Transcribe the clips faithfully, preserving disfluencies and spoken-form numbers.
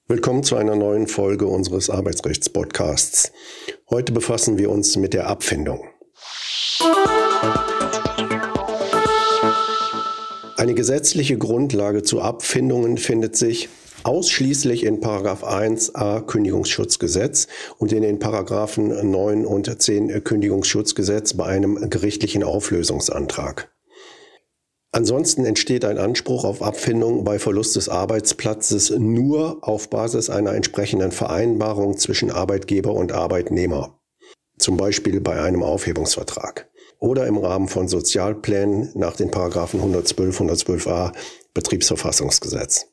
Willkommen zu einer neuen Folge unseres Arbeitsrechts-Podcasts. Heute befassen wir uns mit der Abfindung. Eine gesetzliche Grundlage zu Abfindungen findet sich ausschließlich in Paragraph eins a Kündigungsschutzgesetz und in den Paragraphen neun und zehn Kündigungsschutzgesetz bei einem gerichtlichen Auflösungsantrag. Ansonsten entsteht ein Anspruch auf Abfindung bei Verlust des Arbeitsplatzes nur auf Basis einer entsprechenden Vereinbarung zwischen Arbeitgeber und Arbeitnehmer, zum Beispiel bei einem Aufhebungsvertrag oder im Rahmen von Sozialplänen nach den Paragraphen hundertzwölf, hundertzwölf a Betriebsverfassungsgesetz.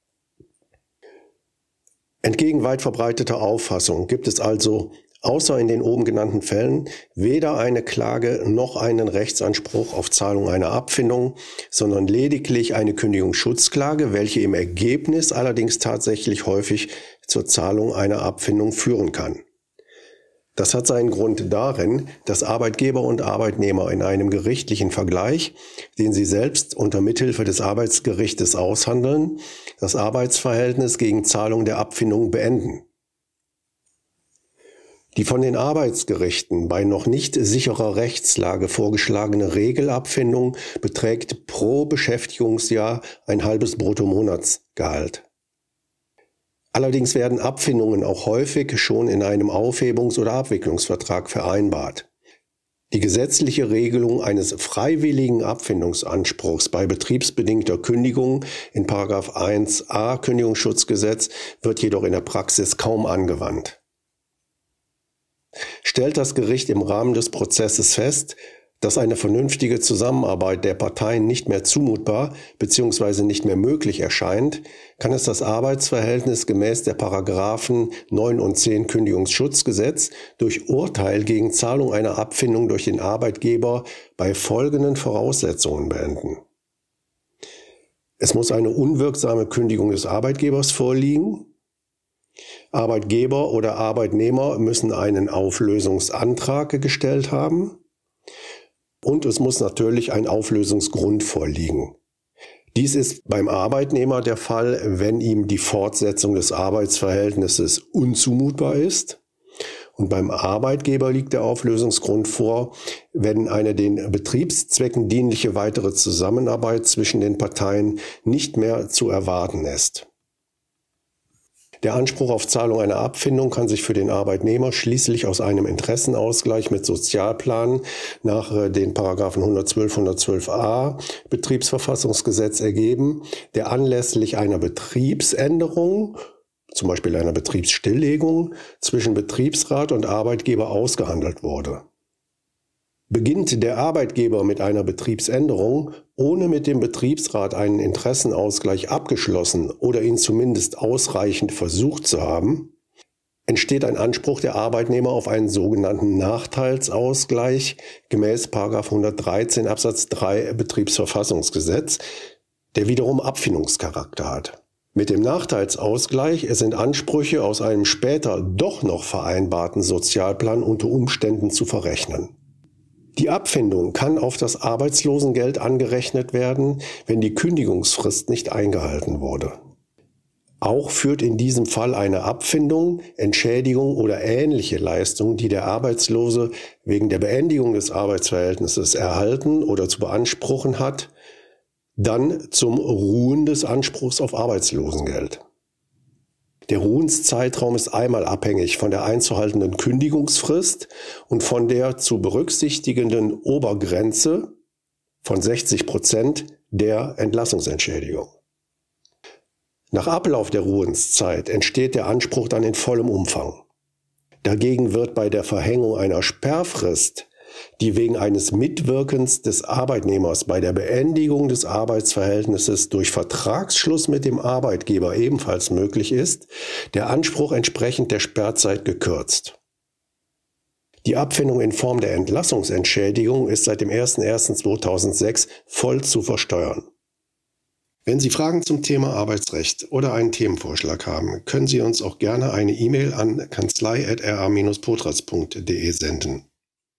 Entgegen weit verbreiteter Auffassung gibt es also außer in den oben genannten Fällen weder eine Klage noch einen Rechtsanspruch auf Zahlung einer Abfindung, sondern lediglich eine Kündigungsschutzklage, welche im Ergebnis allerdings tatsächlich häufig zur Zahlung einer Abfindung führen kann. Das hat seinen Grund darin, dass Arbeitgeber und Arbeitnehmer in einem gerichtlichen Vergleich, den sie selbst unter Mithilfe des Arbeitsgerichtes aushandeln, das Arbeitsverhältnis gegen Zahlung der Abfindung beenden. Die von den Arbeitsgerichten bei noch nicht sicherer Rechtslage vorgeschlagene Regelabfindung beträgt pro Beschäftigungsjahr ein halbes Bruttomonatsgehalt. Allerdings werden Abfindungen auch häufig schon in einem Aufhebungs- oder Abwicklungsvertrag vereinbart. Die gesetzliche Regelung eines freiwilligen Abfindungsanspruchs bei betriebsbedingter Kündigung in Paragraph eins a Kündigungsschutzgesetz wird jedoch in der Praxis kaum angewandt. Stellt das Gericht im Rahmen des Prozesses fest, dass eine vernünftige Zusammenarbeit der Parteien nicht mehr zumutbar bzw. nicht mehr möglich erscheint, kann es das Arbeitsverhältnis gemäß der Paragraphen neun und zehn Kündigungsschutzgesetz durch Urteil gegen Zahlung einer Abfindung durch den Arbeitgeber bei folgenden Voraussetzungen beenden. Es muss eine unwirksame Kündigung des Arbeitgebers vorliegen. Arbeitgeber oder Arbeitnehmer müssen einen Auflösungsantrag gestellt haben und es muss natürlich ein Auflösungsgrund vorliegen. Dies ist beim Arbeitnehmer der Fall, wenn ihm die Fortsetzung des Arbeitsverhältnisses unzumutbar ist, und beim Arbeitgeber liegt der Auflösungsgrund vor, wenn eine den Betriebszwecken dienliche weitere Zusammenarbeit zwischen den Parteien nicht mehr zu erwarten ist. Der Anspruch auf Zahlung einer Abfindung kann sich für den Arbeitnehmer schließlich aus einem Interessenausgleich mit Sozialplan nach den Paragraphen hundertzwölf, hundertzwölf a Betriebsverfassungsgesetz ergeben, der anlässlich einer Betriebsänderung, zum Beispiel einer Betriebsstilllegung, zwischen Betriebsrat und Arbeitgeber ausgehandelt wurde. Beginnt der Arbeitgeber mit einer Betriebsänderung, ohne mit dem Betriebsrat einen Interessenausgleich abgeschlossen oder ihn zumindest ausreichend versucht zu haben, entsteht ein Anspruch der Arbeitnehmer auf einen sogenannten Nachteilsausgleich gemäß Paragraph hundertdreizehn Absatz drei Betriebsverfassungsgesetz, der wiederum Abfindungscharakter hat. Mit dem Nachteilsausgleich sind Ansprüche aus einem später doch noch vereinbarten Sozialplan unter Umständen zu verrechnen. Die Abfindung kann auf das Arbeitslosengeld angerechnet werden, wenn die Kündigungsfrist nicht eingehalten wurde. Auch führt in diesem Fall eine Abfindung, Entschädigung oder ähnliche Leistung, die der Arbeitslose wegen der Beendigung des Arbeitsverhältnisses erhalten oder zu beanspruchen hat, dann zum Ruhen des Anspruchs auf Arbeitslosengeld. Der Ruhenszeitraum ist einmal abhängig von der einzuhaltenden Kündigungsfrist und von der zu berücksichtigenden Obergrenze von sechzig Prozent der Entlassungsentschädigung. Nach Ablauf der Ruhenszeit entsteht der Anspruch dann in vollem Umfang. Dagegen wird bei der Verhängung einer Sperrfrist, die wegen eines Mitwirkens des Arbeitnehmers bei der Beendigung des Arbeitsverhältnisses durch Vertragsschluss mit dem Arbeitgeber ebenfalls möglich ist, der Anspruch entsprechend der Sperrzeit gekürzt. Die Abfindung in Form der Entlassungsentschädigung ist seit dem ersten ersten zweitausendsechs voll zu versteuern. Wenn Sie Fragen zum Thema Arbeitsrecht oder einen Themenvorschlag haben, können Sie uns auch gerne eine E-Mail an kanzlei at r a dash potraz punkt de senden.